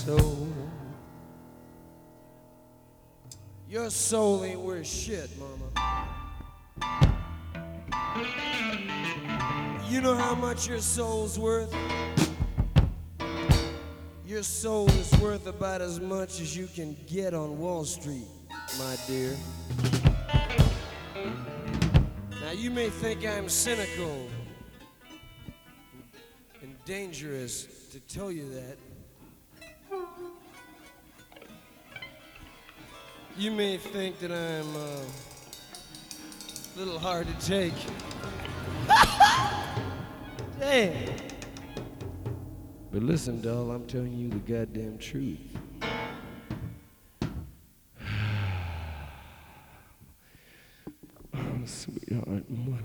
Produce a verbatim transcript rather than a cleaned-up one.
soul. Your soul ain't worth shit, mama. You know how much your soul's worth? Your soul is worth about as much as you can get on Wall Street, my dear. Now you may think I'm cynical and dangerous to tell you that. You may think that I'm uh, a little hard to take. Damn. But listen, doll, I'm telling you the goddamn truth. Oh, sweetheart,